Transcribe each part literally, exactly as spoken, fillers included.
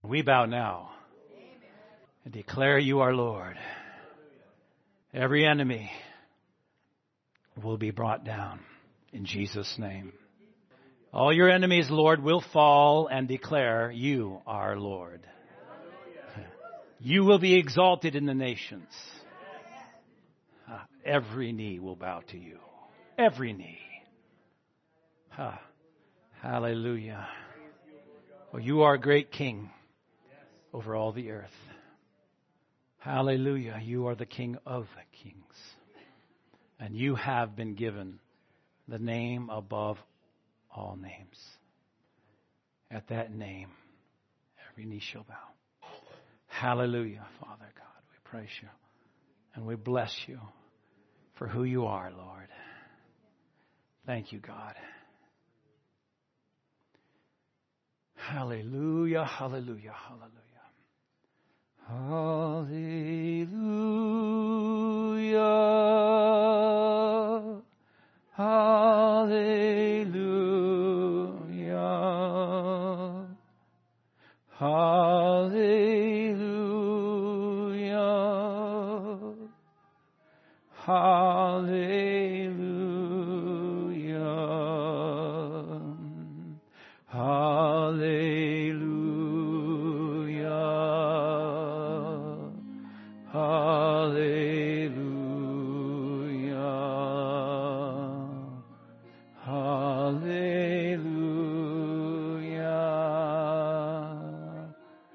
We bow now and declare you are Lord. Every enemy will be brought down in Jesus' name. All your enemies, Lord, will fall and declare you are Lord. You will be exalted in the nations. Every knee will bow to you. Every knee. Hallelujah. For you are a great King over all the earth. Hallelujah. You are the King of kings. And you have been given the name above all names. At that name, every knee shall bow. Hallelujah, Father God. We praise you and we bless you for who you are, Lord. Thank you, God. Hallelujah, hallelujah, hallelujah. Hallelujah. Hallelujah. Hallelujah. Hallelujah. Hallelujah. Hallelujah. Hallelujah.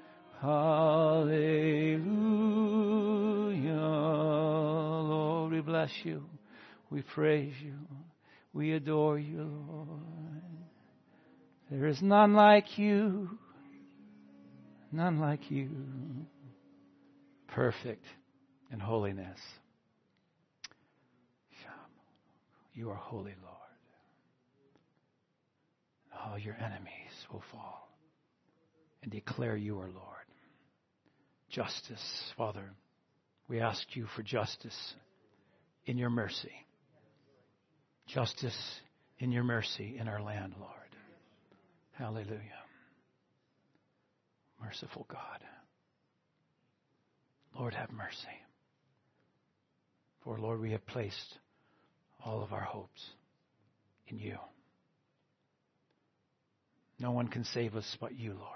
Hallelujah. Lord, we bless you. We praise you. We adore you, Lord. There is none like you. None like you. Perfect in holiness. You are holy, Lord. All your enemies will fall and declare you are Lord. Justice, Father, we ask you for justice in your mercy. Justice in your mercy in our land, Lord. Hallelujah. Merciful God. Lord, have mercy. For, Lord, we have placed all of our hopes in you. No one can save us but you, Lord.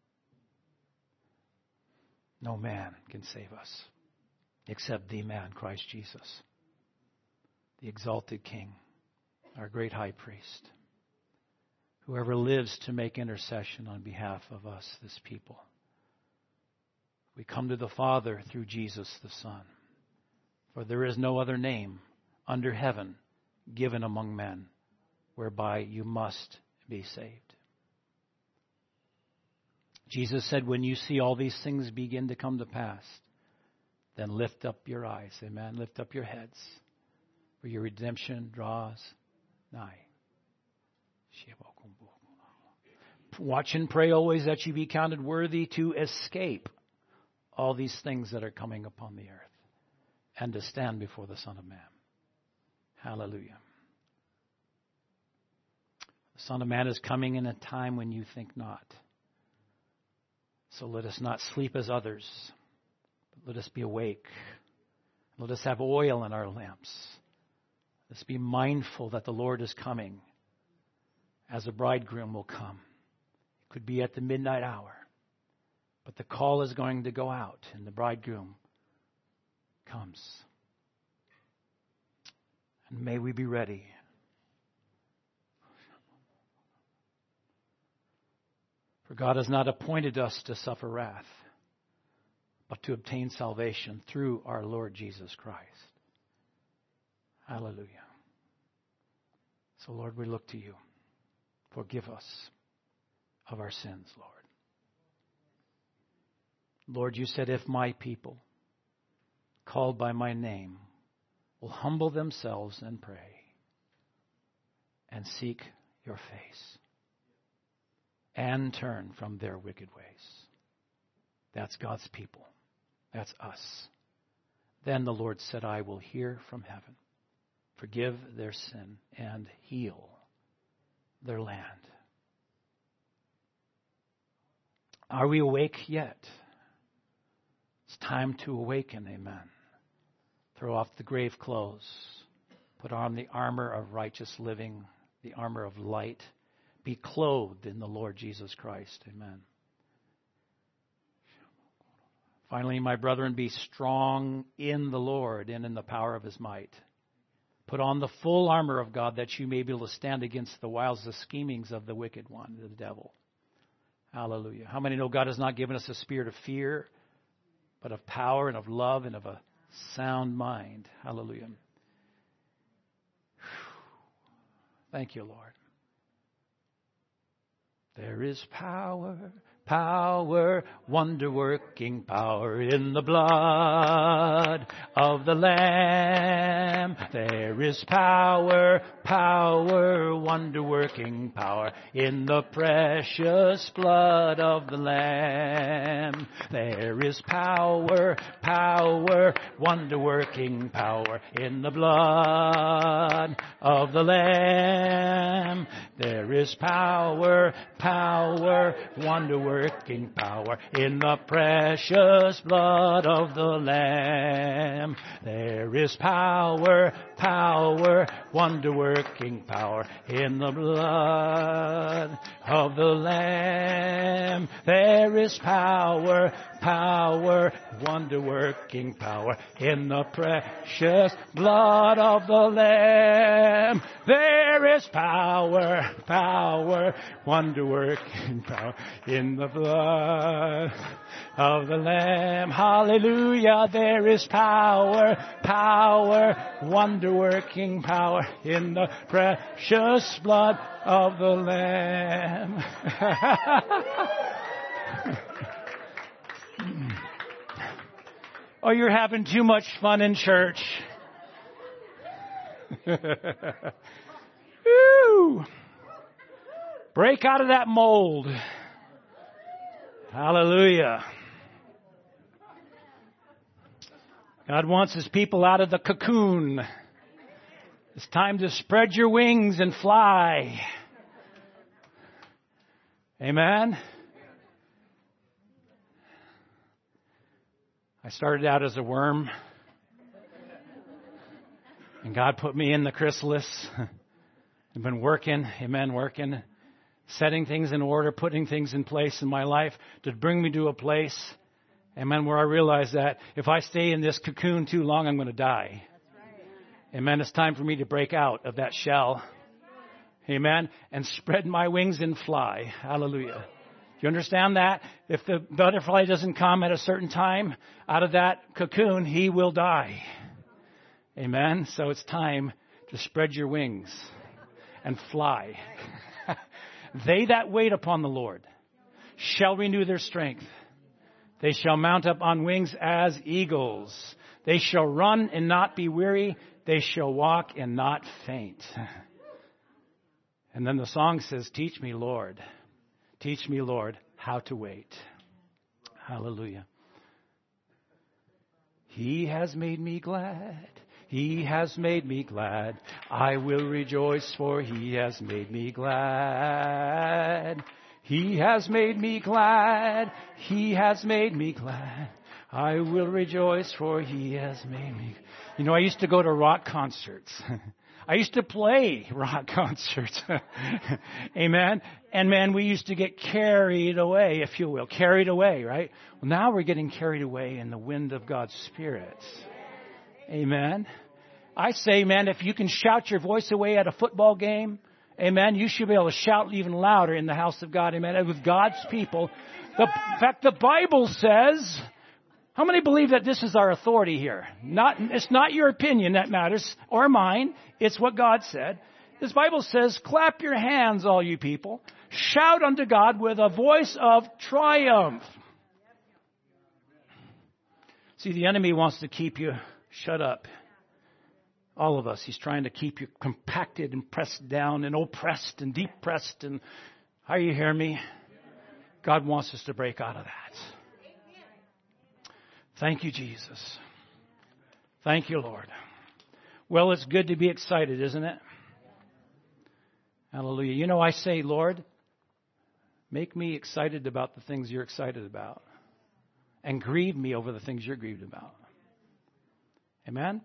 No man can save us except the man, Christ Jesus, the exalted King, our great high priest, whoever lives to make intercession on behalf of us, this people. We come to the Father through Jesus the Son. For there is no other name under heaven given among men whereby you must be saved. Jesus said, when you see all these things begin to come to pass, then lift up your eyes. Amen. Lift up your heads, for your redemption draws nigh. Watch and pray always that you be counted worthy to escape all these things that are coming upon the earth and to stand before the Son of Man. Hallelujah. The Son of Man is coming in a time when you think not. So let us not sleep as others, but let us be awake. Let us have oil in our lamps. Let us be mindful that the Lord is coming as a bridegroom will come. It could be at the midnight hour, but the call is going to go out and the bridegroom comes. And may we be ready. For God has not appointed us to suffer wrath, but to obtain salvation through our Lord Jesus Christ. Hallelujah. So, Lord, we look to you. Forgive us of our sins, Lord. Lord, you said, if my people, called by my name, will humble themselves and pray and seek your face and turn from their wicked ways. That's God's people. That's us. Then the Lord said, I will hear from heaven, forgive their sin, and heal their land. Are we awake yet? It's time to awaken, amen. Throw off the grave clothes. Put on the armor of righteous living, the armor of light. Be clothed in the Lord Jesus Christ, amen. Finally, my brethren, be strong in the Lord and in the power of his might. Put on the full armor of God that you may be able to stand against the wiles, the schemings of the wicked one, the devil. Hallelujah. How many know God has not given us a spirit of fear, but of power and of love and of a sound mind? Hallelujah. Thank you, Lord. There is power, power, wonder-working power in the blood of the Lamb. There is power, power, wonder-working power in the precious blood of the Lamb. There is power, power, wonder-working power in the blood of the Lamb. There is power, power, wonder-working power in the precious blood of the Lamb. There is power, power, wonder-working power in the blood of the Lamb. There is power, power, wonder-working power in the precious blood of the Lamb. There is power, power, wonder-working power in the blood of the Lamb. Hallelujah. There is power, power, wonder-working power in the precious blood of the Lamb. Oh, you're having too much fun in church. Woo! Break out of that mold. Hallelujah. God wants his people out of the cocoon. It's time to spread your wings and fly. Amen. I started out as a worm, and God put me in the chrysalis. I've been working, amen, working, setting things in order, putting things in place in my life to bring me to a place, amen, where I realize that if I stay in this cocoon too long, I'm going to die. Amen. It's time for me to break out of that shell, amen, and spread my wings and fly. Hallelujah. You understand that? If the butterfly doesn't come at a certain time out of that cocoon, he will die. Amen? So it's time to spread your wings and fly. They that wait upon the Lord shall renew their strength. They shall mount up on wings as eagles. They shall run and not be weary. They shall walk and not faint. And then the song says, teach me, Lord. Teach me, Lord, how to wait. Hallelujah. He has made me glad. He has made me glad. I will rejoice, for he has made me glad. He has made me glad. He has made me glad. I will rejoice, for he has made me. You know, I used to go to rock concerts. I used to play rock concerts. Amen. And man, we used to get carried away, if you will. Carried away, right? Well, now we're getting carried away in the wind of God's Spirit. Amen. I say, man, if you can shout your voice away at a football game, amen, you should be able to shout even louder in the house of God. Amen. And with God's people. The, in fact, the Bible says, how many believe that this is our authority here? Not, it's not your opinion that matters, or mine. It's what God said. This Bible says, clap your hands, all you people. Shout unto God with a voice of triumph. See, the enemy wants to keep you shut up. All of us. He's trying to keep you compacted and pressed down and oppressed and depressed. And are you hearing me? God wants us to break out of that. Thank you, Jesus. Thank you, Lord. Well, it's good to be excited, isn't it? Hallelujah. You know, I say, Lord, Make me excited about the things you're excited about. And grieve me over the things you're grieved about. Amen?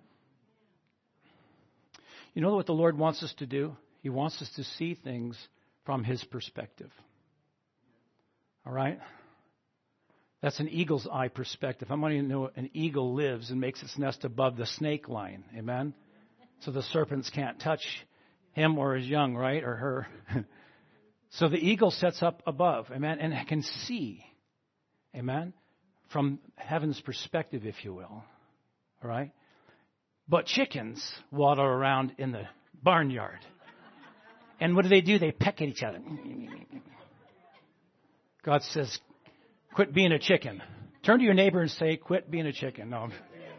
You know what the Lord wants us to do? He wants us to see things from His perspective. All right? That's an eagle's eye perspective. How many know an eagle lives and makes its nest above the snake line? Amen? So the serpents can't touch him or his young, right? Or her. So the eagle sets up above, amen, and can see, amen, from heaven's perspective, if you will. All right? But chickens waddle around in the barnyard. And what do they do? They peck at each other. God says, quit being a chicken. Turn to your neighbor and say, quit being a chicken. No.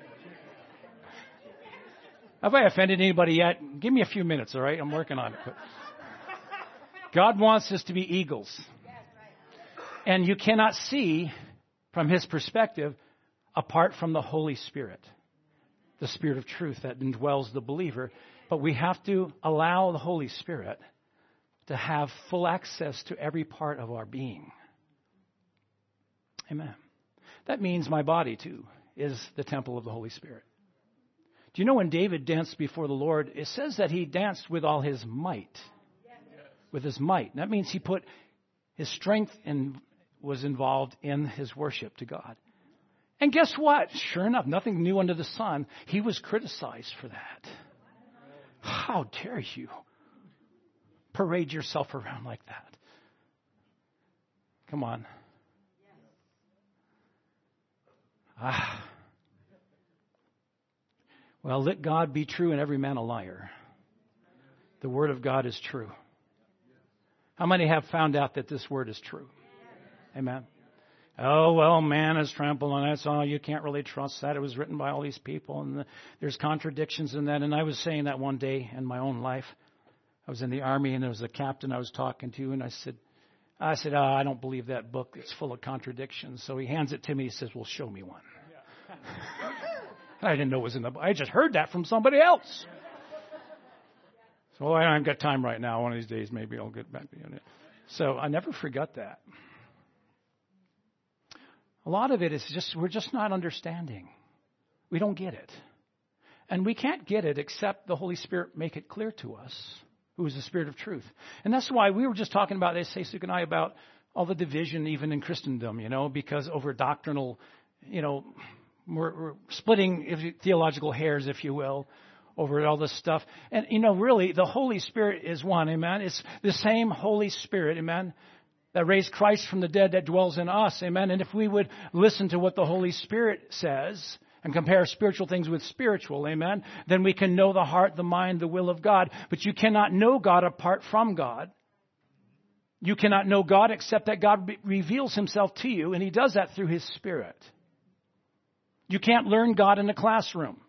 Have I offended anybody yet? Give me a few minutes, all right? I'm working on it. God wants us to be eagles. And you cannot see from His perspective apart from the Holy Spirit, the Spirit of truth that indwells the believer. But we have to allow the Holy Spirit to have full access to every part of our being. Amen. That means my body, too, is the temple of the Holy Spirit. Do you know when David danced before the Lord, it says that he danced with all his might. With his might. That means he put his strength and was involved in his worship to God. And guess what? Sure enough, nothing new under the sun. He was criticized for that. How dare you parade yourself around like that? Come on. Ah. Well, let God be true and every man a liar. The Word of God is true. How many have found out that this Word is true? Amen. Oh, well, man has trampled on that, so you can't really trust that. It was written by all these people, and the, there's contradictions in that. And I was saying that one day in my own life. I was in the Army, and there was a captain I was talking to, and I said, I said, oh, I don't believe that book. It's full of contradictions. So he hands it to me. He says, well, show me one. I didn't know it was in the book. I just heard that from somebody else. So I haven't got time right now. One of these days, maybe I'll get back to it. So I never forgot that. A lot of it is just, we're just not understanding. We don't get it. And we can't get it except the Holy Spirit make it clear to us, who is the Spirit of truth. And that's why we were just talking about this, Suk and I, about all the division even in Christendom, you know, because over doctrinal, you know, we're, we're splitting theological hairs, if you will, over all this stuff. And, you know, really, the Holy Spirit is one, amen? It's the same Holy Spirit, amen, that raised Christ from the dead that dwells in us, amen? And if we would listen to what the Holy Spirit says and compare spiritual things with spiritual, amen, then we can know the heart, the mind, the will of God. But you cannot know God apart from God. You cannot know God except that God reveals Himself to you, and He does that through His Spirit. You can't learn God in a classroom.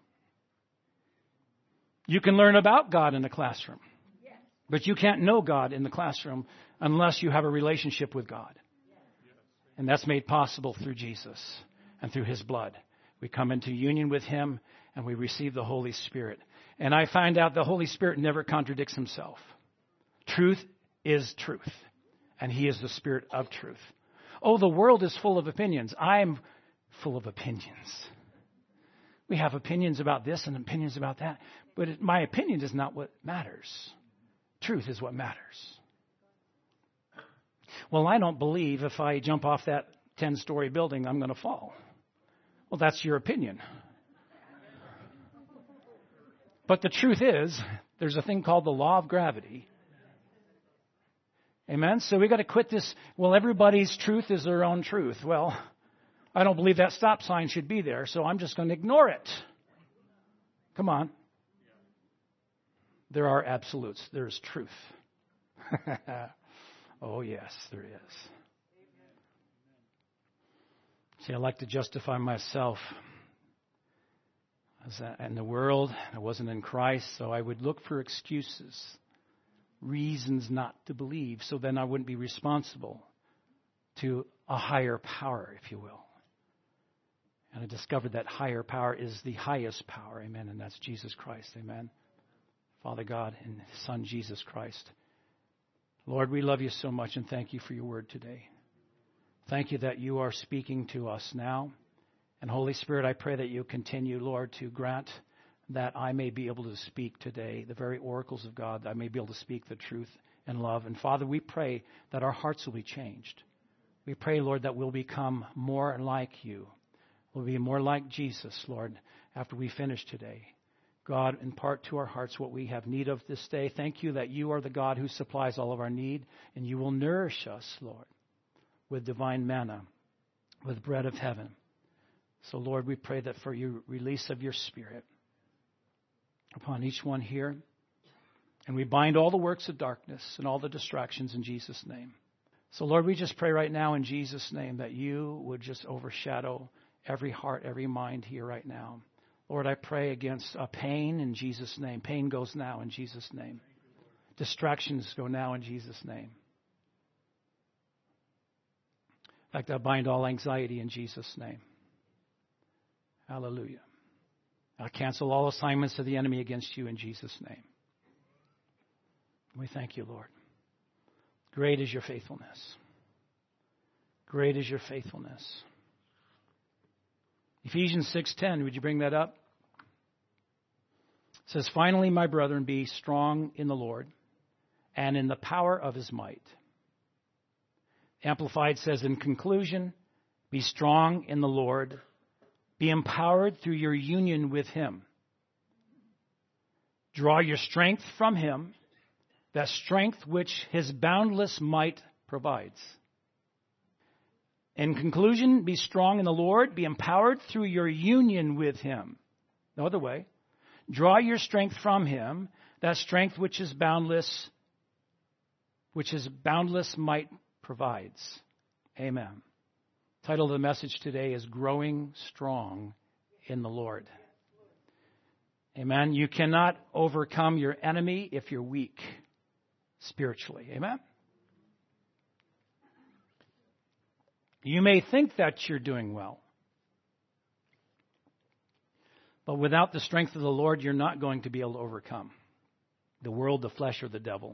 You can learn about God in the classroom. But you can't know God in the classroom unless you have a relationship with God. And that's made possible through Jesus and through His blood. We come into union with Him and we receive the Holy Spirit. And I find out the Holy Spirit never contradicts Himself. Truth is truth. And He is the Spirit of truth. Oh, the world is full of opinions. I'm full of opinions. We have opinions about this and opinions about that. But it, my opinion is not what matters. Truth is what matters. Well, I don't believe if I jump off that ten-story building, I'm going to fall. Well, that's your opinion. But the truth is, there's a thing called the law of gravity. Amen? So we got to quit this, well, everybody's truth is their own truth. Well, I don't believe that stop sign should be there, so I'm just going to ignore it. Come on. There are absolutes. There's truth. Oh, yes, there is. See, I like to justify myself. I was in the world. I wasn't in Christ, so I would look for excuses, reasons not to believe, so then I wouldn't be responsible to a higher power, if you will. And I discovered that higher power is the highest power, amen, and that's Jesus Christ, amen. Father God and His Son, Jesus Christ. Lord, we love you so much and thank you for your word today. Thank you that you are speaking to us now. And Holy Spirit, I pray that you continue, Lord, to grant that I may be able to speak today, the very oracles of God, that I may be able to speak the truth and love. And Father, we pray that our hearts will be changed. We pray, Lord, that we'll become more like you. We'll be more like Jesus, Lord, after we finish today. God, impart to our hearts what we have need of this day. Thank you that you are the God who supplies all of our need, and you will nourish us, Lord, with divine manna, with bread of heaven. So, Lord, we pray that for your release of your Spirit upon each one here. And we bind all the works of darkness and all the distractions in Jesus' name. So, Lord, we just pray right now in Jesus' name that you would just overshadow every heart, every mind here right now. Lord, I pray against uh, pain in Jesus' name. Pain goes now in Jesus' name. Distractions go now in Jesus' name. In fact, I bind all anxiety in Jesus' name. Hallelujah. I cancel all assignments of the enemy against you in Jesus' name. We thank you, Lord. Great is your faithfulness. Great is your faithfulness. Ephesians six ten, would you bring that up? It says, finally, my brethren, be strong in the Lord and in the power of his might. Amplified says, in conclusion, be strong in the Lord. Be empowered through your union with him. Draw your strength from him, that strength which his boundless might provides. In conclusion, be strong in the Lord. Be empowered through your union with him. No other way. Draw your strength from him, that strength which his boundless, which his boundless might provides. Amen. Title of the message today is Growing Strong in the Lord. Amen. You cannot overcome your enemy if you're weak spiritually. Amen. You may think that you're doing well, but without the strength of the Lord, you're not going to be able to overcome the world, the flesh, or the devil.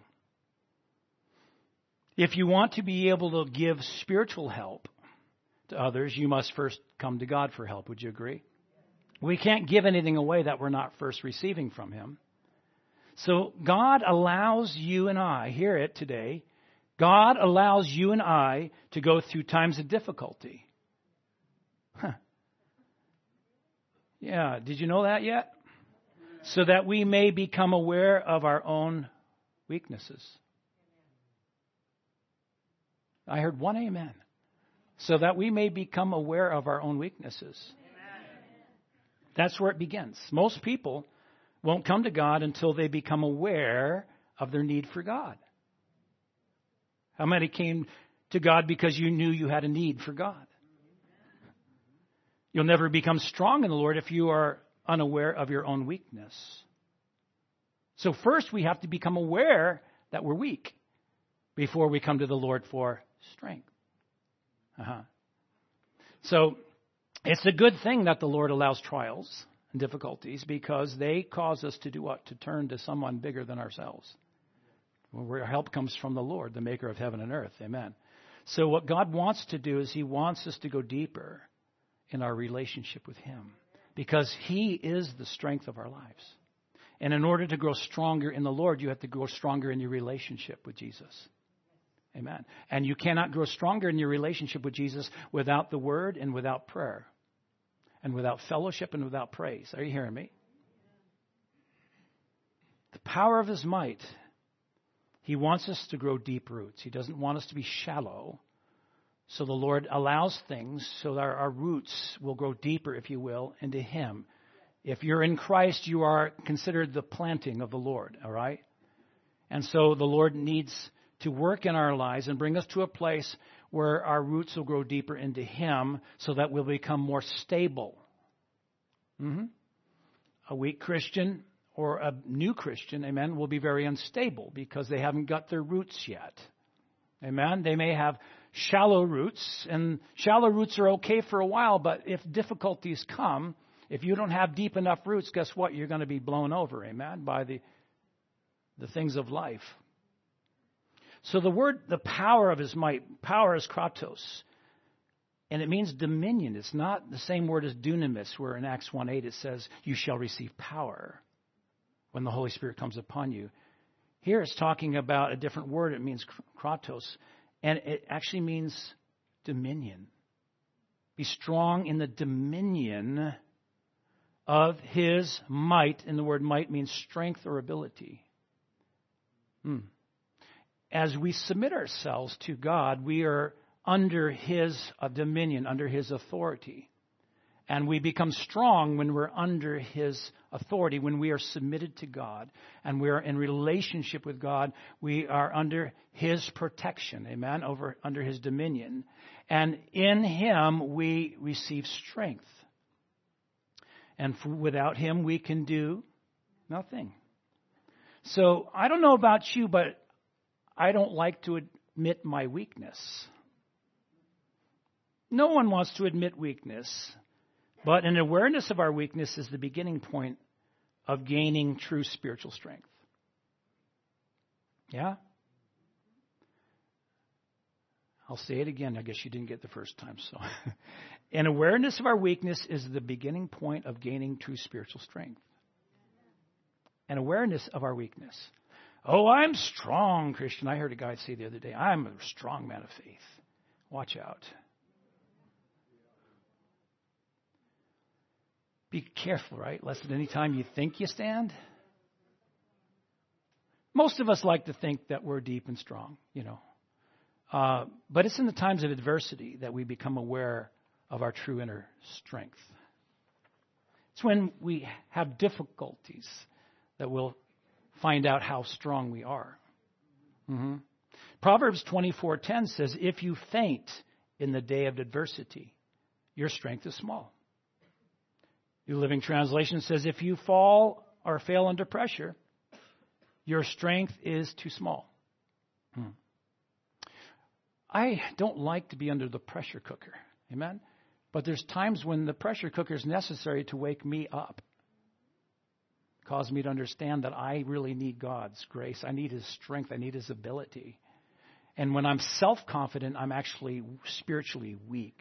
If you want to be able to give spiritual help to others, you must first come to God for help. Would you agree? We can't give anything away that we're not first receiving from him. So God allows you and I, hear it today, God allows you and I to go through times of difficulty. Huh. Yeah, did you know that yet? So that we may become aware of our own weaknesses. I heard one amen. So that we may become aware of our own weaknesses. Amen. That's where it begins. Most people won't come to God until they become aware of their need for God. How many came to God because you knew you had a need for God? You'll never become strong in the Lord if you are unaware of your own weakness. So first we have to become aware that we're weak before we come to the Lord for strength. Uh-huh. So it's a good thing that the Lord allows trials and difficulties because they cause us to do what? To turn to someone bigger than ourselves. Where help comes from the Lord, the maker of heaven and earth. Amen. So what God wants to do is he wants us to go deeper in our relationship with him because he is the strength of our lives. And in order to grow stronger in the Lord, you have to grow stronger in your relationship with Jesus. Amen. And you cannot grow stronger in your relationship with Jesus without the word and without prayer and without fellowship and without praise. Are you hearing me? The power of his might. He wants us to grow deep roots. He doesn't want us to be shallow. So the Lord allows things so that our roots will grow deeper, if you will, into him. If you're in Christ, you are considered the planting of the Lord, all right? And so the Lord needs to work in our lives and bring us to a place where our roots will grow deeper into him so that we'll become more stable. Mm-hmm. A weak Christian or a new Christian, amen, will be very unstable because they haven't got their roots yet. Amen? They may have shallow roots, and shallow roots are okay for a while, but if difficulties come, if you don't have deep enough roots, guess what? You're going to be blown over, amen, by the, the things of life. So the word, the power of his might, power is kratos. And it means dominion. It's not the same word as dunamis, where in Acts one eight it says, you shall receive power when the Holy Spirit comes upon you. Here it's talking about a different word. It means kratos. And it actually means dominion. Be strong in the dominion of his might. And the word might means strength or ability. Hmm. As we submit ourselves to God, we are under his uh, dominion, under his authority. And we become strong when we're under his authority, when we are submitted to God and we are in relationship with God. We are under his protection, amen, over under his dominion. And in him we receive strength. And for, without him we can do nothing. So I don't know about you, but I don't like to admit my weakness. No one wants to admit weakness. But an awareness of our weakness is the beginning point of gaining true spiritual strength. Yeah? I'll say it again. I guess you didn't get it the first time. So, an awareness of our weakness is the beginning point of gaining true spiritual strength. An awareness of our weakness. Oh, I'm strong, Christian. I heard a guy say the other day, I'm a strong man of faith. Watch out. Be careful, right? Lest at any time you think you stand. Most of us like to think that we're deep and strong, you know. Uh, but it's in the times of adversity that we become aware of our true inner strength. It's when we have difficulties that we'll find out how strong we are. Mm-hmm. Proverbs twenty-four ten says, if you faint in the day of adversity, your strength is small. New Living Translation says, if you fall or fail under pressure, your strength is too small. Hmm. I don't like to be under the pressure cooker. Amen? But there's times when the pressure cooker is necessary to wake me up. Cause me to understand that I really need God's grace. I need his strength. I need his ability. And when I'm self-confident, I'm actually spiritually weak.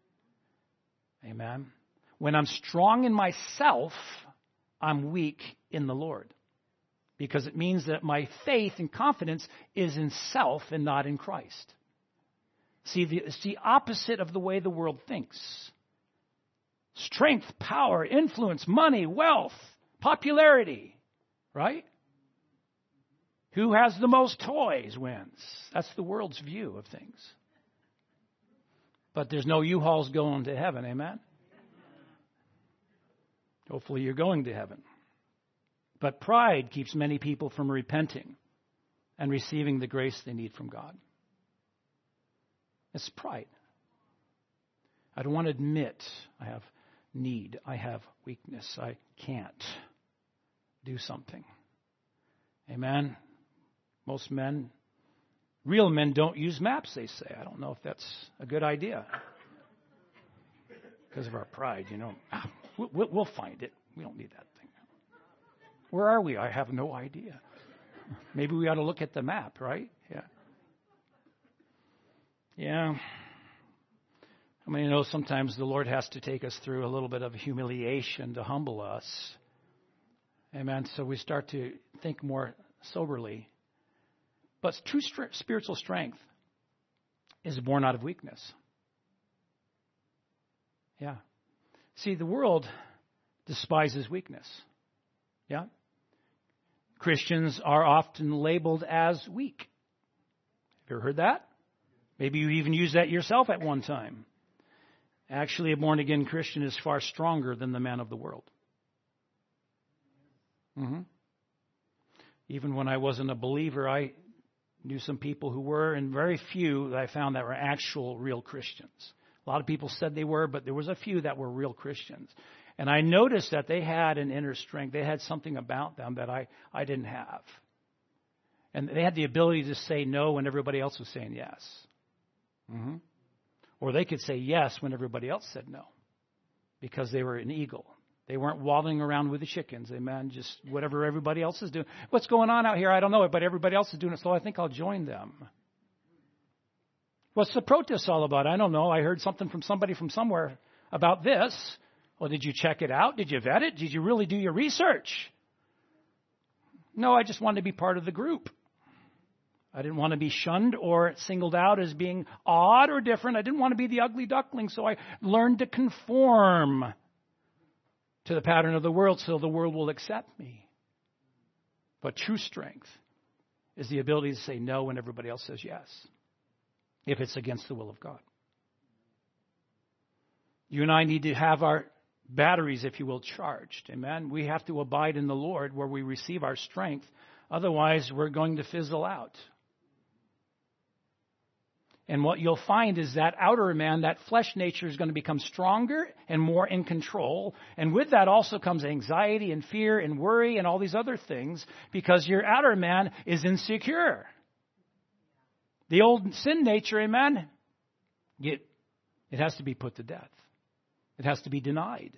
Amen? When I'm strong in myself, I'm weak in the Lord. Because it means that my faith and confidence is in self and not in Christ. See, the, it's the opposite of the way the world thinks. Strength, power, influence, money, wealth, popularity, right? Who has the most toys wins. That's the world's view of things. But there's no U-Hauls going to heaven, amen? Hopefully you're going to heaven. But pride keeps many people from repenting and receiving the grace they need from God. It's pride. I don't want to admit I have need. I have weakness. I can't do something. Amen? Most men, real men don't use maps, they say. I don't know if that's a good idea. Because of our pride, you know. We'll, we'll find it. We don't need that thing. Where are we? I have no idea. Maybe we ought to look at the map, right? Yeah. Yeah. I mean, you know, sometimes the Lord has to take us through a little bit of humiliation to humble us. Amen. So we start to think more soberly. But true st- spiritual strength is born out of weakness. Yeah. See, the world despises weakness. Yeah? Christians are often labeled as weak. Have you ever heard that? Maybe you even used that yourself at one time. Actually, a born-again Christian is far stronger than the man of the world. Mm-hmm. Even when I wasn't a believer, I knew some people who were, and very few that I found that were actual real Christians. A lot of people said they were, but there was a few that were real Christians. And I noticed that they had an inner strength. They had something about them that I, I didn't have. And they had the ability to say no when everybody else was saying yes. Mm-hmm. Or they could say yes when everybody else said no. Because they were an eagle. They weren't waddling around with the chickens. Amen. Just whatever everybody else is doing. What's going on out here? I don't know it, but everybody else is doing it, so I think I'll join them. What's the protest all about? I don't know. I heard something from somebody from somewhere about this. Well, did you check it out? Did you vet it? Did you really do your research? No, I just wanted to be part of the group. I didn't want to be shunned or singled out as being odd or different. I didn't want to be the ugly duckling, so I learned to conform to the pattern of the world so the world will accept me. But true strength is the ability to say no when everybody else says yes, if it's against the will of God. You and I need to have our batteries, if you will, charged. Amen. We have to abide in the Lord where we receive our strength. Otherwise, we're going to fizzle out. And what you'll find is that outer man, that flesh nature, is going to become stronger and more in control. And with that also comes anxiety and fear and worry and all these other things, because your outer man is insecure. The old sin nature, amen, it, it has to be put to death. It has to be denied.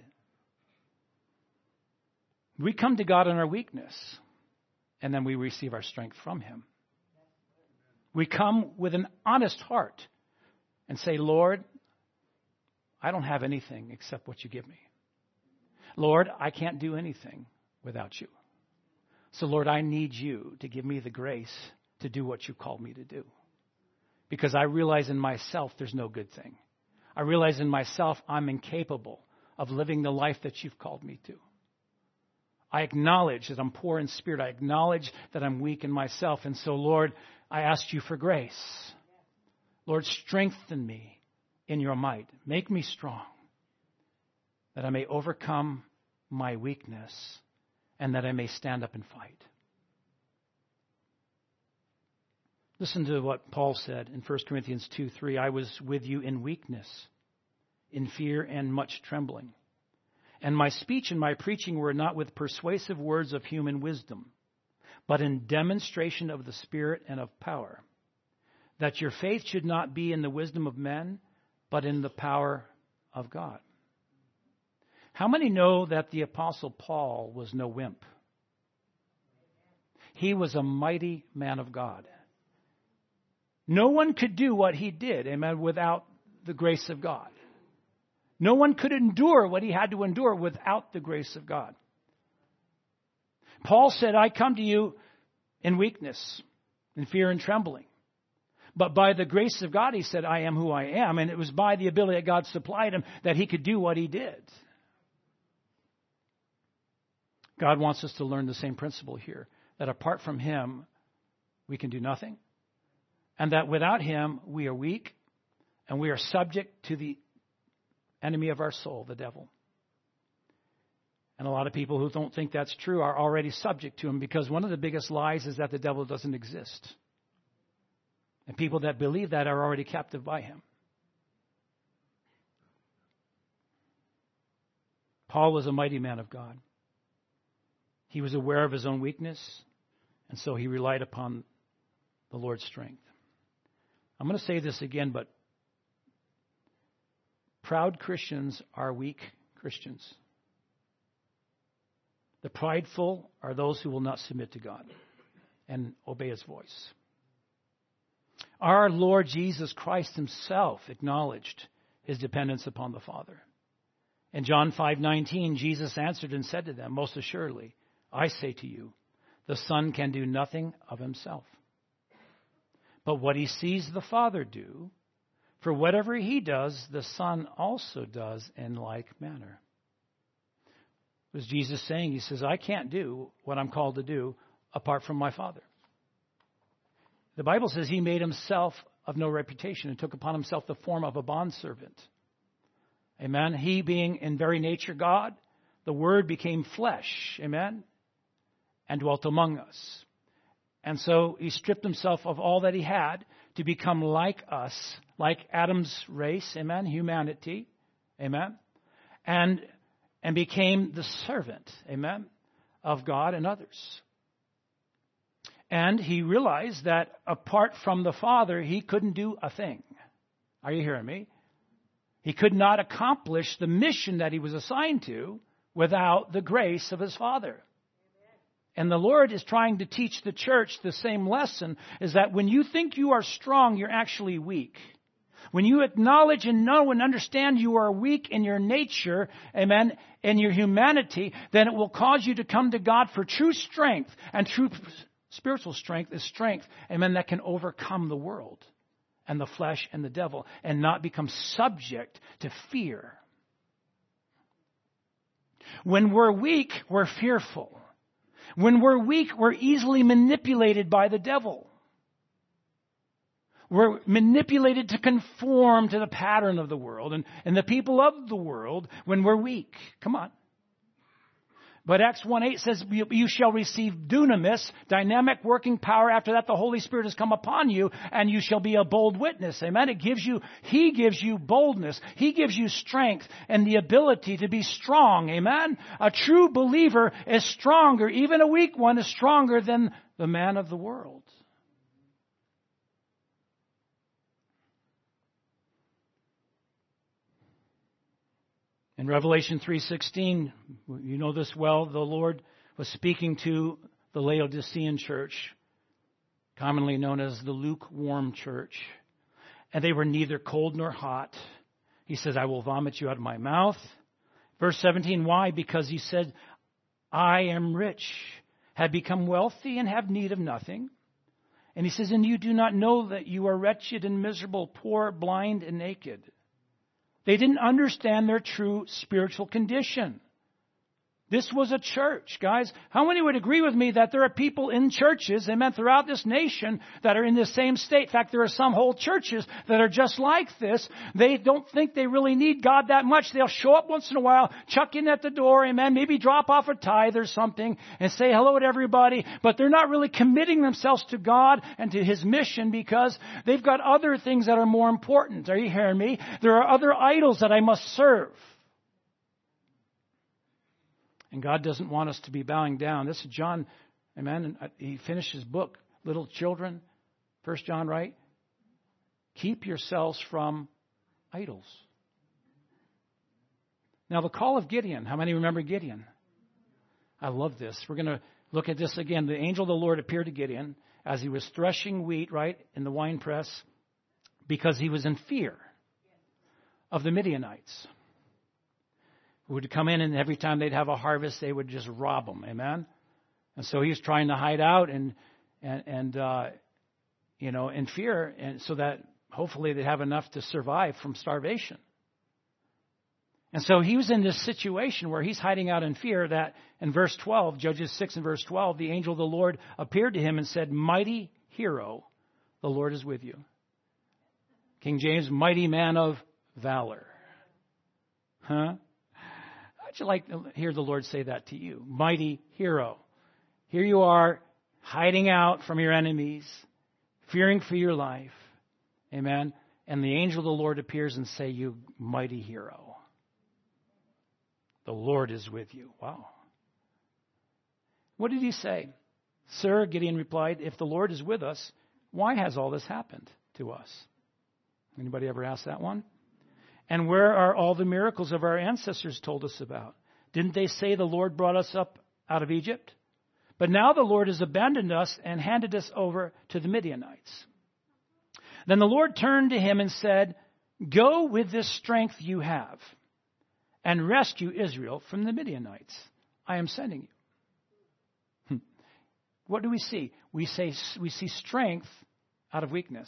We come to God in our weakness, and then we receive our strength from Him. We come with an honest heart and say, Lord, I don't have anything except what you give me. Lord, I can't do anything without you. So, Lord, I need you to give me the grace to do what you called me to do. Because I realize in myself there's no good thing. I realize in myself I'm incapable of living the life that you've called me to. I acknowledge that I'm poor in spirit. I acknowledge that I'm weak in myself. And so, Lord, I ask you for grace. Lord, strengthen me in your might. Make me strong, that I may overcome my weakness and that I may stand up and fight. Listen to what Paul said in First Corinthians two three. I was with you in weakness, in fear and much trembling. And my speech and my preaching were not with persuasive words of human wisdom, but in demonstration of the Spirit and of power, that your faith should not be in the wisdom of men, but in the power of God. How many know that the Apostle Paul was no wimp? He was a mighty man of God. No one could do what he did, amen, without the grace of God. No one could endure what he had to endure without the grace of God. Paul said, I come to you in weakness, in fear and trembling. But by the grace of God, he said, I am who I am. And it was by the ability that God supplied him that he could do what he did. God wants us to learn the same principle here, that apart from him, we can do nothing. And that without him, we are weak and we are subject to the enemy of our soul, the devil. And a lot of people who don't think that's true are already subject to him, because one of the biggest lies is that the devil doesn't exist. And people that believe that are already captive by him. Paul was a mighty man of God. He was aware of his own weakness, and so he relied upon the Lord's strength. I'm going to say this again, but proud Christians are weak Christians. The prideful are those who will not submit to God and obey his voice. Our Lord Jesus Christ himself acknowledged his dependence upon the Father. In John five nineteen, Jesus answered and said to them, most assuredly, I say to you, the Son can do nothing of himself. But what he sees the Father do, for whatever he does, the Son also does in like manner. It was Jesus saying, he says, I can't do what I'm called to do apart from my Father. The Bible says he made himself of no reputation and took upon himself the form of a bondservant. Amen. He being in very nature God, the Word became flesh. Amen. And dwelt among us. And so he stripped himself of all that he had to become like us, like Adam's race, amen, humanity, amen, and and became the servant, amen, of God and others. And he realized that apart from the Father, he couldn't do a thing. Are you hearing me? He could not accomplish the mission that he was assigned to without the grace of his Father. And the Lord is trying to teach the church the same lesson, is that when you think you are strong, you're actually weak. When you acknowledge and know and understand you are weak in your nature, amen, in your humanity, then it will cause you to come to God for true strength. And true spiritual strength is strength, amen, that can overcome the world and the flesh and the devil and not become subject to fear. When we're weak, we're fearful. When we're weak, we're easily manipulated by the devil. We're manipulated to conform to the pattern of the world and, and the people of the world when we're weak. Come on. But Acts one eight says, you, you shall receive dunamis, dynamic working power. After that, the Holy Spirit has come upon you, and you shall be a bold witness. Amen. It gives you, He gives you boldness. He gives you strength and the ability to be strong. Amen. A true believer is stronger. Even a weak one is stronger than the man of the world. In Revelation three sixteen, you know this well, the Lord was speaking to the Laodicean church, commonly known as the lukewarm church. And they were neither cold nor hot. He says, I will vomit you out of my mouth. Verse seventeen, why? Because he said, I am rich, have become wealthy, and have need of nothing. And he says, and you do not know that you are wretched and miserable, poor, blind, and naked. They didn't understand their true spiritual condition. This was a church, guys. How many would agree with me that there are people in churches, amen, throughout this nation that are in the same state? In fact, there are some whole churches that are just like this. They don't think they really need God that much. They'll show up once in a while, chuck in at the door, amen, maybe drop off a tithe or something and say hello to everybody. But they're not really committing themselves to God and to His mission because they've got other things that are more important. Are you hearing me? There are other idols that I must serve. And God doesn't want us to be bowing down. This is John, amen, and he finished his book, Little Children, First John, right? Keep yourselves from idols. Now, the call of Gideon. How many remember Gideon? I love this. We're going to look at this again. The angel of the Lord appeared to Gideon as he was threshing wheat, right, in the winepress, because he was in fear of the Midianites, who would come in, and every time they'd have a harvest, they would just rob them. Amen? And so he was trying to hide out and, and, and uh, you know, in fear, and so that hopefully they'd have enough to survive from starvation. And so he was in this situation where he's hiding out in fear that in verse twelve, Judges six and verse twelve, the angel of the Lord appeared to him and said, mighty hero, the Lord is with you. King James, mighty man of valor. Huh? How'd you like to hear the Lord say that to you? Mighty hero. Here you are, hiding out from your enemies, fearing for your life. Amen. And the angel of the Lord appears and say, you mighty hero. The Lord is with you. Wow. What did he say? Sir, Gideon replied, if the Lord is with us, why has all this happened to us? Anybody ever asked that one? And where are all the miracles of our ancestors told us about? Didn't they say the Lord brought us up out of Egypt? But now the Lord has abandoned us and handed us over to the Midianites. Then the Lord turned to him and said, go with this strength you have and rescue Israel from the Midianites. I am sending you. What do we see? We say we see strength out of weakness.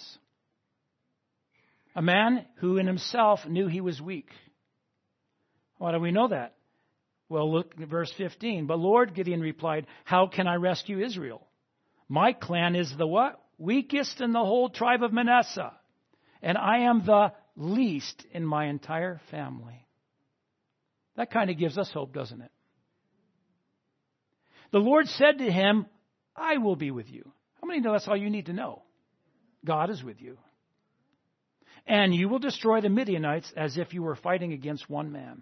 A man who in himself knew he was weak. Why do we know that? Well, look at verse fifteen. But Lord, Gideon replied, how can I rescue Israel? My clan is the what? Weakest in the whole tribe of Manasseh. And I am the least in my entire family. That kind of gives us hope, doesn't it? The Lord said to him, I will be with you. How many know that's all you need to know? God is with you. And you will destroy the Midianites as if you were fighting against one man.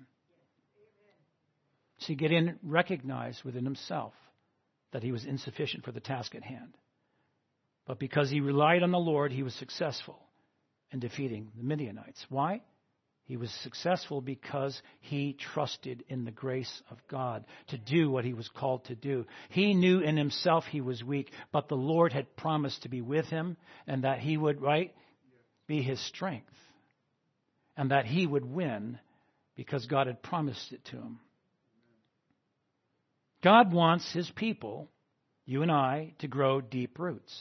See, Gideon recognized within himself that he was insufficient for the task at hand. But because he relied on the Lord, he was successful in defeating the Midianites. Why? He was successful because he trusted in the grace of God to do what he was called to do. He knew in himself he was weak, but the Lord had promised to be with him and that he would, right, be his strength. And that he would win because God had promised it to him. God wants his people, you and I, to grow deep roots.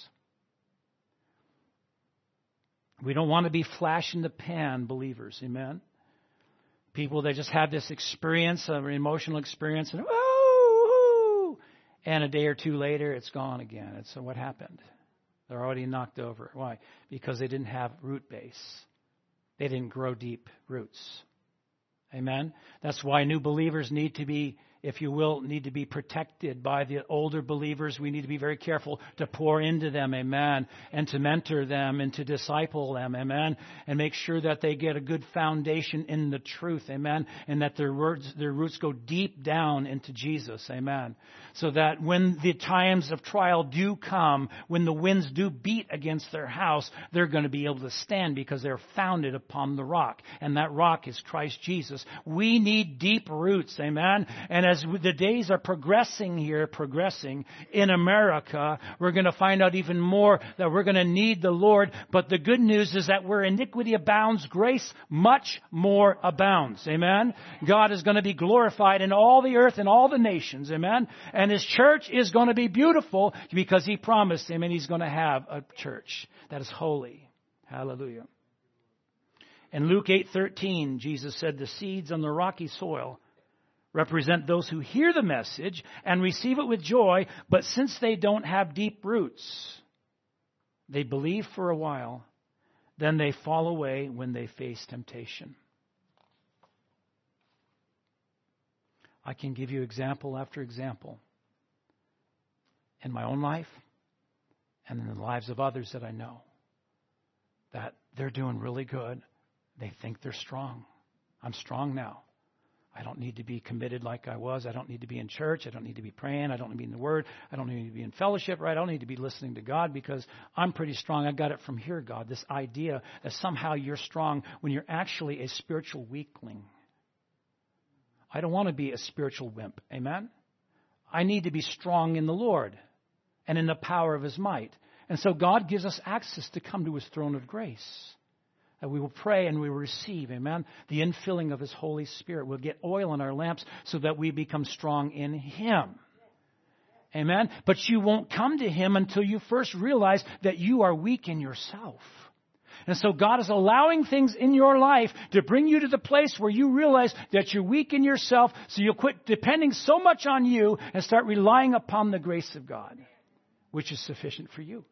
We don't want to be flash in the pan believers, amen? People that just have this experience, an emotional experience, and woo, and a day or two later, it's gone again. And so what happened? They're already knocked over. Why? Because they didn't have root base. They didn't grow deep roots. Amen? That's why new believers need to be, if you will, need to be protected by the older believers. We need to be very careful to pour into them, amen, and to mentor them and to disciple them, amen, and make sure that they get a good foundation in the truth, amen, and that their words, their roots go deep down into Jesus, amen, so that when the times of trial do come, when the winds do beat against their house, they're going to be able to stand because they're founded upon the rock, and that rock is Christ Jesus. We need deep roots, amen, and as the days are progressing here, progressing in America, we're going to find out even more that we're going to need the Lord. But the good news is that where iniquity abounds, grace much more abounds. Amen? God is going to be glorified in all the earth and all the nations. Amen? And His church is going to be beautiful because He promised Him, and He's going to have a church that is holy. Hallelujah. In Luke eight thirteen, Jesus said, the seeds on the rocky soil represent those who hear the message and receive it with joy, but since they don't have deep roots, they believe for a while, then they fall away when they face temptation. I can give you example after example in my own life and in the lives of others that I know that they're doing really good. They think they're strong. I'm strong now. I don't need to be committed like I was. I don't need to be in church. I don't need to be praying. I don't need to be in the Word. I don't need to be in fellowship, right? I don't need to be listening to God because I'm pretty strong. I got it from here, God. This idea that somehow you're strong when you're actually a spiritual weakling. I don't want to be a spiritual wimp. Amen? I need to be strong in the Lord and in the power of His might. And so God gives us access to come to His throne of grace. That we will pray and we will receive, amen, the infilling of His Holy Spirit. We'll get oil in our lamps so that we become strong in Him. Amen. But you won't come to Him until you first realize that you are weak in yourself. And so God is allowing things in your life to bring you to the place where you realize that you're weak in yourself, so you'll quit depending so much on you and start relying upon the grace of God, which is sufficient for you.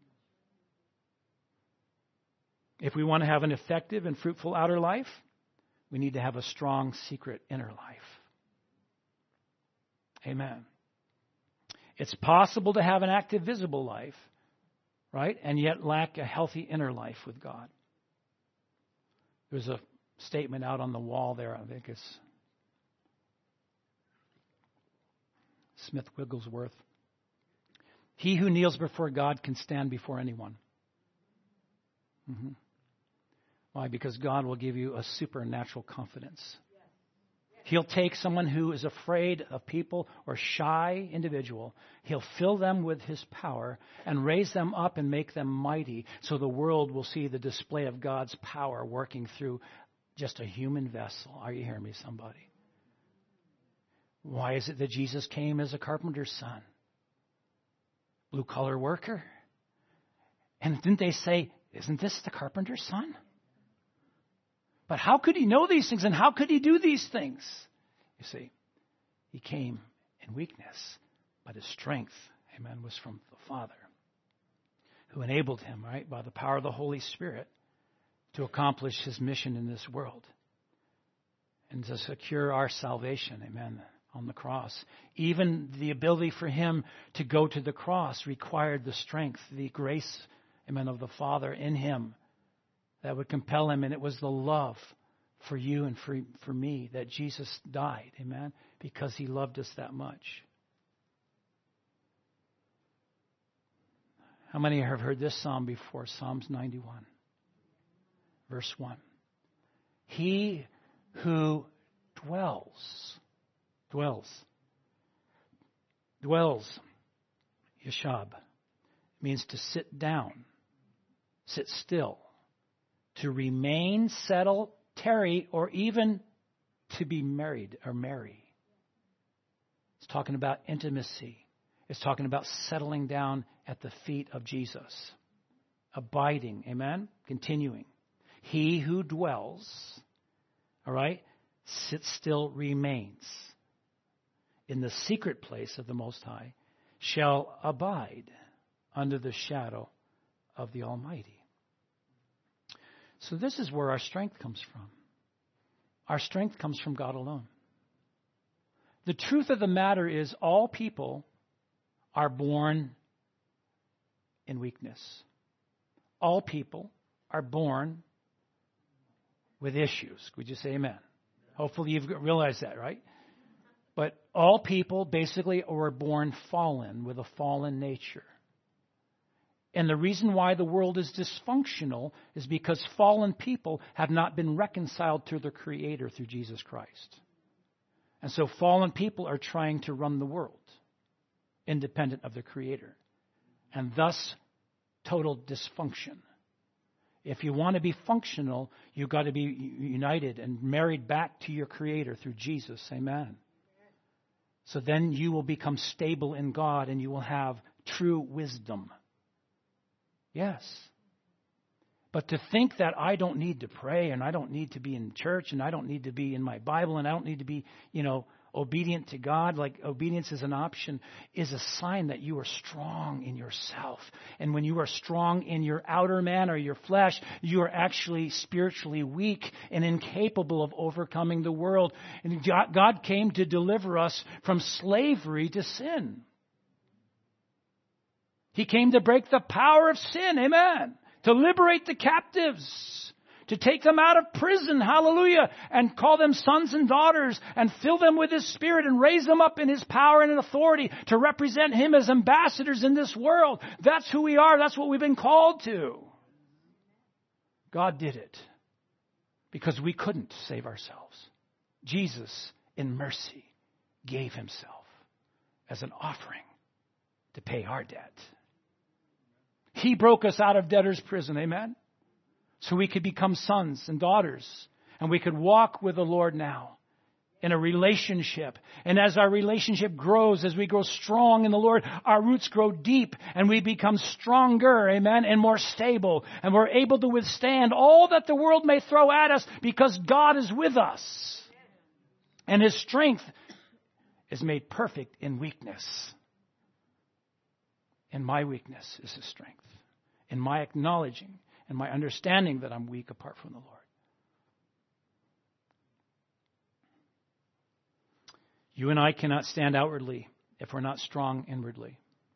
If we want to have an effective and fruitful outer life, we need to have a strong secret inner life. Amen. It's possible to have an active visible life, right, and yet lack a healthy inner life with God. There's a statement out on the wall there, I think it's Smith Wigglesworth. He who kneels before God can stand before anyone. Mm-hmm. Why? Because God will give you a supernatural confidence. He'll take someone who is afraid of people or shy individual. He'll fill them with His power and raise them up and make them mighty so the world will see the display of God's power working through just a human vessel. Are you hearing me, somebody? Why is it that Jesus came as a carpenter's son? Blue-collar worker. And didn't they say, isn't this the carpenter's son? But how could He know these things and how could He do these things? You see, He came in weakness, but His strength, amen, was from the Father, who enabled Him, right, by the power of the Holy Spirit to accomplish His mission in this world and to secure our salvation, amen, on the cross. Even the ability for Him to go to the cross required the strength, the grace, amen, of the Father in Him that would compel Him. And it was the love for you and for, for me that Jesus died, amen, because He loved us that much. How many have heard this psalm before? Psalms ninety-one, verse one. He who dwells, dwells, dwells, yashab, means to sit down, sit still, to remain, settle, tarry, or even to be married or marry. It's talking about intimacy. It's talking about settling down at the feet of Jesus. Abiding, amen? Continuing. He who dwells, all right, sits still, remains in the secret place of the Most High, shall abide under the shadow of the Almighty. So this is where our strength comes from. Our strength comes from God alone. The truth of the matter is all people are born in weakness. All people are born with issues. Would you say amen? Hopefully you've realized that, right? But all people basically are born fallen with a fallen nature. And the reason why the world is dysfunctional is because fallen people have not been reconciled to their Creator through Jesus Christ. And so fallen people are trying to run the world independent of the Creator. And thus, total dysfunction. If you want to be functional, you've got to be united and married back to your Creator through Jesus. Amen. So then you will become stable in God and you will have true wisdom. Yes. But to think that I don't need to pray and I don't need to be in church and I don't need to be in my Bible and I don't need to be, you know, obedient to God, like obedience is an option, is a sign that you are strong in yourself. And when you are strong in your outer man or your flesh, you are actually spiritually weak and incapable of overcoming the world. And God came to deliver us from slavery to sin. He came to break the power of sin, amen, to liberate the captives, to take them out of prison, hallelujah, and call them sons and daughters and fill them with His Spirit and raise them up in His power and in authority to represent Him as ambassadors in this world. That's who we are. That's what we've been called to. God did it because we couldn't save ourselves. Jesus, in mercy, gave Himself as an offering to pay our debt. He broke us out of debtor's prison, amen? So we could become sons and daughters, and we could walk with the Lord now in a relationship. And as our relationship grows, as we grow strong in the Lord, our roots grow deep, and we become stronger, amen, and more stable. And we're able to withstand all that the world may throw at us because God is with us. And His strength is made perfect in weakness. And my weakness is His strength. In my acknowledging and my understanding that I'm weak apart from the Lord. You and I cannot stand outwardly if we're not strong inwardly.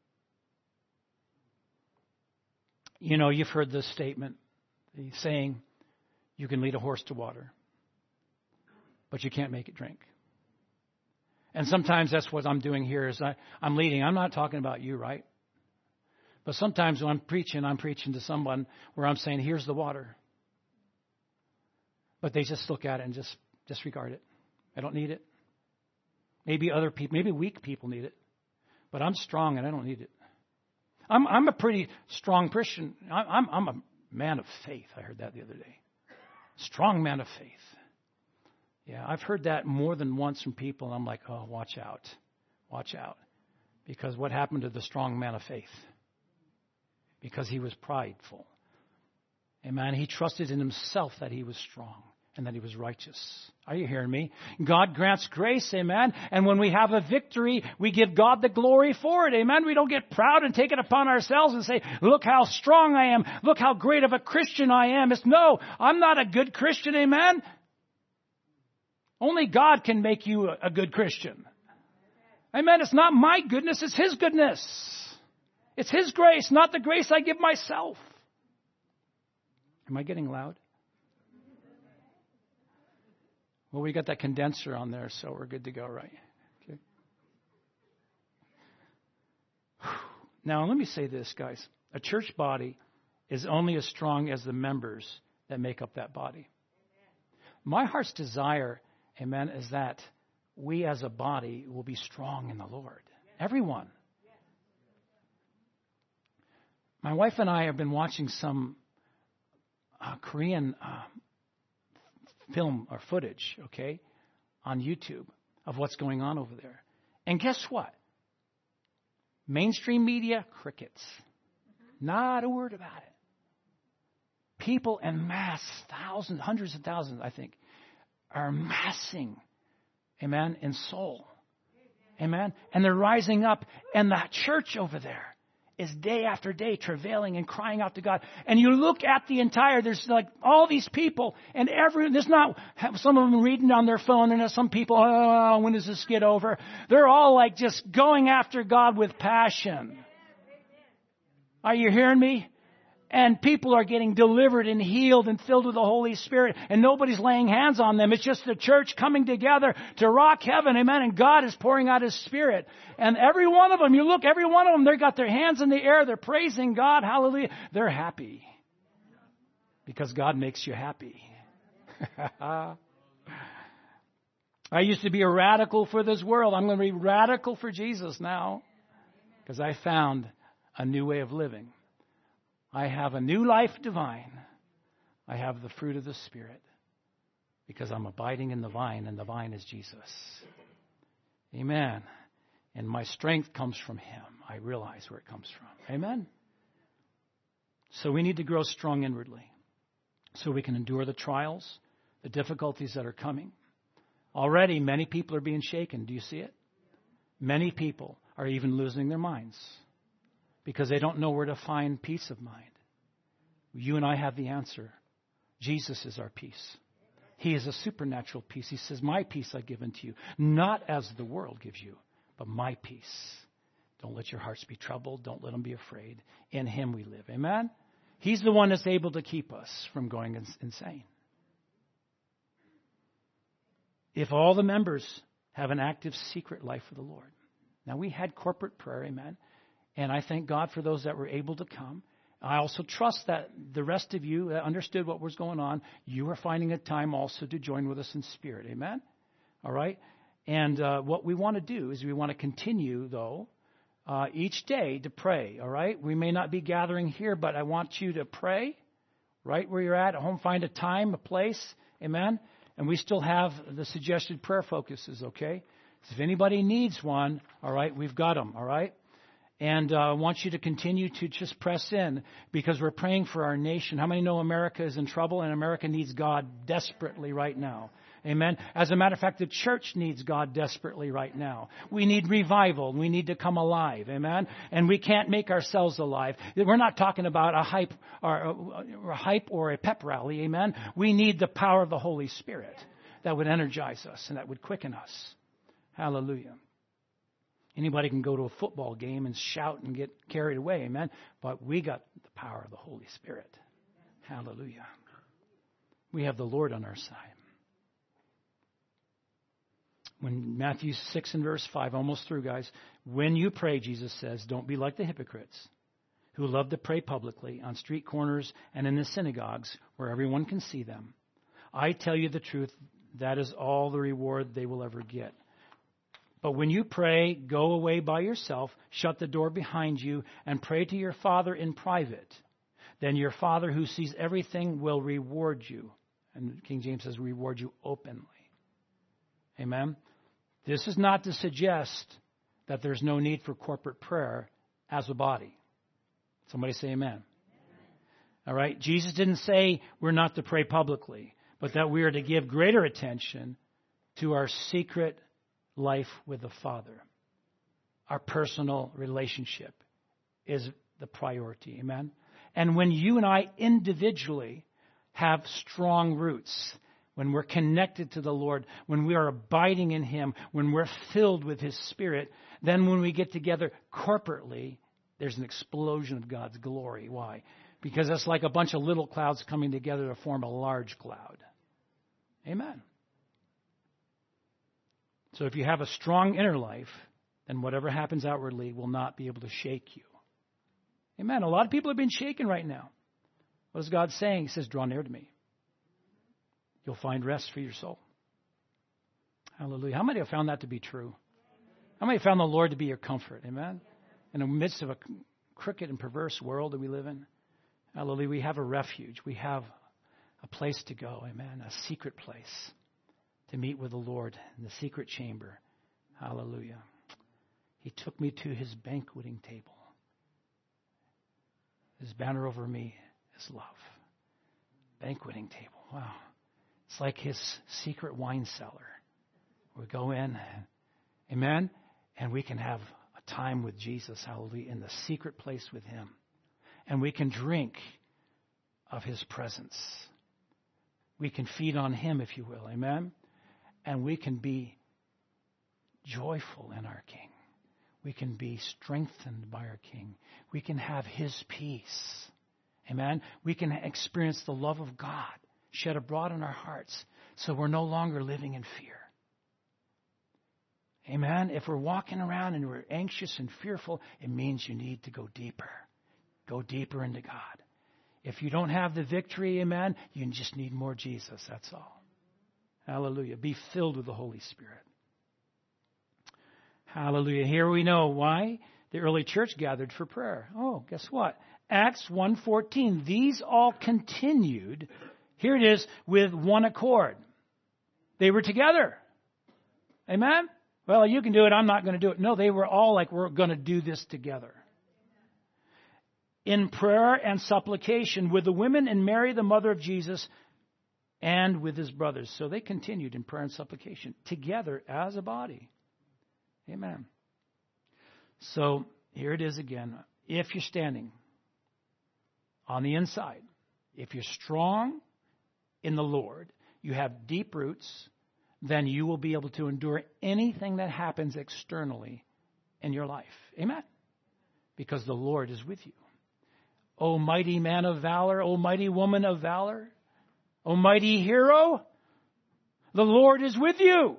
You know, you've heard this statement, the saying, you can lead a horse to water, but you can't make it drink. And sometimes that's what I'm doing here is I, I'm leading. I'm not talking about you, right? But sometimes when I'm preaching, I'm preaching to someone where I'm saying, here's the water. But they just look at it and just disregard it. I don't need it. Maybe other people, maybe weak people need it. But I'm strong and I don't need it. I'm, I'm a pretty strong Christian. I'm, I'm a man of faith. I heard that the other day. Strong man of faith. Yeah, I've heard that more than once from people. And I'm like, oh, watch out. Watch out. Because what happened to the strong man of faith? Because he was prideful. Amen. He trusted in himself that he was strong and that he was righteous. Are you hearing me? God grants grace. Amen. And when we have a victory, we give God the glory for it. Amen. We don't get proud and take it upon ourselves and say, look how strong I am. Look how great of a Christian I am. It's no, I'm not a good Christian. Amen. Only God can make you a good Christian. Amen. It's not my goodness. It's His goodness. It's His grace, not the grace I give myself. Am I getting loud? Well, we got that condenser on there, so we're good to go, right? Okay. Now, let me say this, guys. A church body is only as strong as the members that make up that body. My heart's desire, amen, is that we as a body will be strong in the Lord. Everyone. My wife and I have been watching some uh, Korean uh, film or footage, okay, on YouTube of what's going on over there. And guess what? Mainstream media, crickets. Not a word about it. People en masse, thousands, hundreds of thousands, I think, are amassing, amen, in Seoul. Amen. And they're rising up. And the church over there is day after day travailing and crying out to God. And you look at the entire, there's like all these people, and every, there's not, some of them reading on their phone, and there's some people, oh, when does this get over? They're all like just going after God with passion. Are you hearing me? And people are getting delivered and healed and filled with the Holy Spirit. And nobody's laying hands on them. It's just the church coming together to rock heaven. Amen. And God is pouring out His Spirit. And every one of them, you look, every one of them, they've got their hands in the air. They're praising God. Hallelujah. They're happy. Because God makes you happy. I used to be a radical for this world. I'm going to be radical for Jesus now. Because I found a new way of living. I have a new life divine. I have the fruit of the Spirit because I'm abiding in the vine, and the vine is Jesus. Amen. And my strength comes from Him. I realize where it comes from. Amen. So we need to grow strong inwardly so we can endure the trials, the difficulties that are coming. Already many people are being shaken. Do you see it? Many people are even losing their minds, because they don't know where to find peace of mind. You and I have the answer. Jesus is our peace. He is a supernatural peace. He says, my peace I give unto you, not as the world gives you, but my peace. Don't let your hearts be troubled. Don't let them be afraid. In Him we live. Amen? He's the one that's able to keep us from going insane. If all the members have an active secret life for the Lord. Now, we had corporate prayer, amen. And I thank God for those that were able to come. I also trust that the rest of you that understood what was going on, you are finding a time also to join with us in spirit. Amen? All right? And uh, what we want to do is we want to continue, though, uh, each day to pray. All right? We may not be gathering here, but I want you to pray right where you're at. At home, find a time, a place. Amen? And we still have the suggested prayer focuses, okay? So if anybody needs one, all right, we've got them, all right? And uh, I want you to continue to just press in, because we're praying for our nation. How many know America is in trouble, and America needs God desperately right now? Amen. As a matter of fact, the church needs God desperately right now. We need revival. We need to come alive. Amen. And we can't make ourselves alive. We're not talking about a hype or a, or a hype or a pep rally. Amen. We need the power of the Holy Spirit that would energize us and that would quicken us. Hallelujah. Anybody can go to a football game and shout and get carried away. Amen. But we got the power of the Holy Spirit. Hallelujah. We have the Lord on our side. When Matthew six and verse five, almost through, guys. When you pray, Jesus says, don't be like the hypocrites who love to pray publicly on street corners and in the synagogues where everyone can see them. I tell you the truth, that is all the reward they will ever get. But when you pray, go away by yourself, shut the door behind you, and pray to your Father in private. Then your Father who sees everything will reward you. And King James says reward you openly. Amen? This is not to suggest that there's no need for corporate prayer as a body. Somebody say amen. Amen. All right? Jesus didn't say we're not to pray publicly, but that we are to give greater attention to our secret life with the Father. Our personal relationship is the priority. Amen? And when you and I individually have strong roots, when we're connected to the Lord, when we are abiding in Him, when we're filled with His Spirit, then when we get together corporately, there's an explosion of God's glory. Why? Because it's like a bunch of little clouds coming together to form a large cloud. Amen. So if you have a strong inner life, then whatever happens outwardly will not be able to shake you. Amen. A lot of people are being shaken right now. What is God saying? He says, draw near to me. you'll find rest for your soul. Hallelujah. How many have found that to be true? How many have found the Lord to be your comfort? Amen? In the midst of a crooked and perverse world that we live in, hallelujah, we have a refuge. We have a place to go. Amen? A secret place to meet with the Lord in the secret chamber. Hallelujah. He took me to his banqueting table. His banner over me is love. Banqueting table. Wow. It's like his secret wine cellar. We go in, amen, and we can have a time with Jesus, hallelujah, in the secret place with him. And we can drink of his presence. We can feed on him, if you will, amen? And we can be joyful in our King. We can be strengthened by our King. We can have his peace. Amen? We can experience the love of God shed abroad in our hearts so we're no longer living in fear. Amen? If we're walking around and we're anxious and fearful, it means you need to go deeper. Go deeper into God. If you don't have the victory, amen, you just need more Jesus. That's all. Hallelujah. Be filled with the Holy Spirit. Hallelujah. Here we know why the early church gathered for prayer. Oh, guess what? Acts one fourteen. These all continued, here it is, with one accord. They were together. Amen? Well, you can do it. I'm not going to do it. No, they were all like, we're going to do this together. In prayer and supplication with the women and Mary, the mother of Jesus, and with his brothers. So they continued in prayer and supplication together as a body. Amen. So here it is again. If you're standing on the inside, if you're strong in the Lord, you have deep roots, then you will be able to endure anything that happens externally in your life. Amen. Because the Lord is with you. O mighty man of valor, O mighty woman of valor, O mighty hero, the Lord is with you.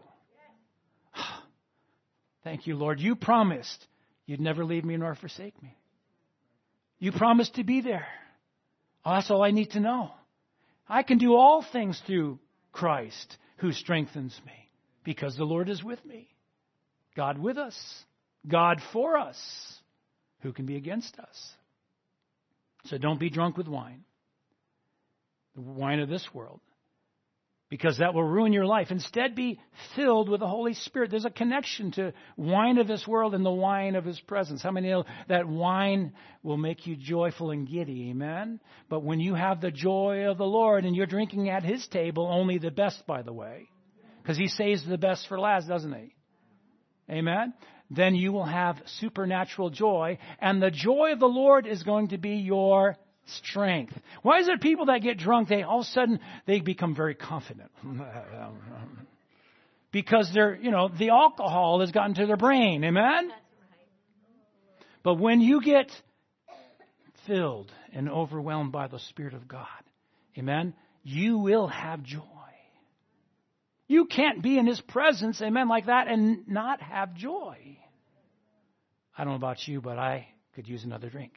Thank you, Lord. You promised you'd never leave me nor forsake me. You promised to be there. Oh, that's all I need to know. I can do all things through Christ who strengthens me because the Lord is with me. God with us. God for us. Who can be against us? So don't be drunk with wine. The wine of this world. Because that will ruin your life. Instead, be filled with the Holy Spirit. There's a connection to wine of this world and the wine of his presence. How many know that wine will make you joyful and giddy? Amen? But when you have the joy of the Lord and you're drinking at his table, only the best, by the way. Because he saves the best for last, doesn't he? Amen? Then you will have supernatural joy. And the joy of the Lord is going to be your strength. Why is it people that get drunk, they all of a sudden, they become very confident? Because they're, you know, the alcohol has gotten to their brain. Amen? But when you get filled and overwhelmed by the Spirit of God, amen, you will have joy. You can't be in his presence, amen, like that and not have joy. I don't know about you, but I could use another drink.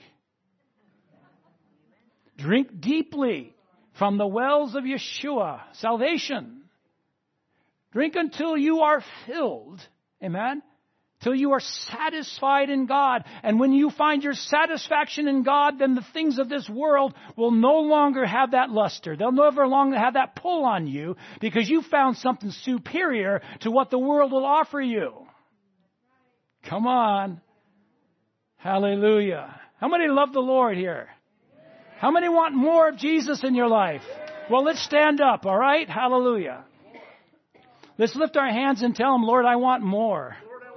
Drink deeply from the wells of Yeshua, salvation. Drink until you are filled. Amen? Till you are satisfied in God. And when you find your satisfaction in God, then the things of this world will no longer have that luster. They'll never longer have that pull on you because you found something superior to what the world will offer you. Come on. Hallelujah. How many love the Lord here? How many want more of Jesus in your life? Well, let's stand up, all right? Hallelujah. Let's lift our hands and tell him, Lord, I want more.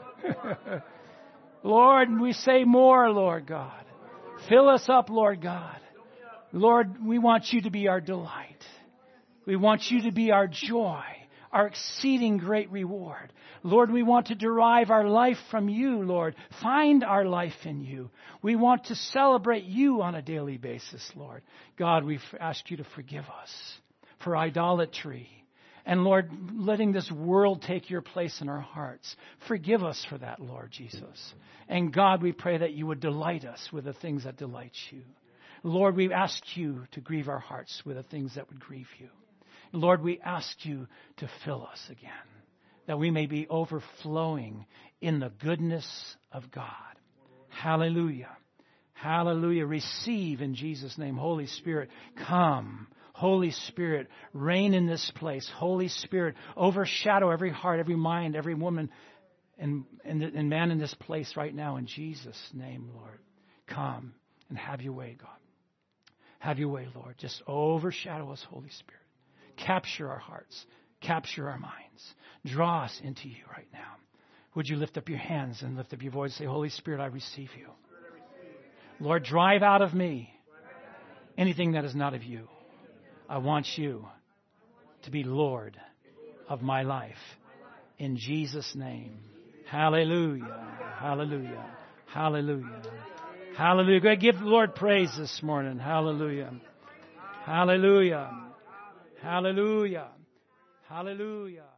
Lord, we say more, Lord God. Fill us up, Lord God. Lord, we want you to be our delight. We want you to be our joy, our exceeding great reward. Lord, we want to derive our life from you, Lord. Find our life in you. We want to celebrate you on a daily basis, Lord. God, we ask you to forgive us for idolatry. And Lord, letting this world take your place in our hearts. Forgive us for that, Lord Jesus. And God, we pray that you would delight us with the things that delight you. Lord, we ask you to grieve our hearts with the things that would grieve you. Lord, we ask you to fill us again, that we may be overflowing in the goodness of God. Hallelujah. Hallelujah. Receive in Jesus' name. Holy Spirit, come. Holy Spirit, reign in this place. Holy Spirit, overshadow every heart, every mind, every woman and, and, and man in this place right now. In Jesus' name, Lord, come and have your way, God. Have your way, Lord. Just overshadow us, Holy Spirit. Capture our hearts. Capture our minds. Draw us into you right now. Would you lift up your hands and lift up your voice and say, Holy Spirit, I receive you. Lord, drive out of me anything that is not of you. I want you to be Lord of my life. In Jesus' name. Hallelujah. Hallelujah. Hallelujah. Hallelujah. Go ahead, give the Lord praise this morning. Hallelujah. Hallelujah. Hallelujah. Hallelujah.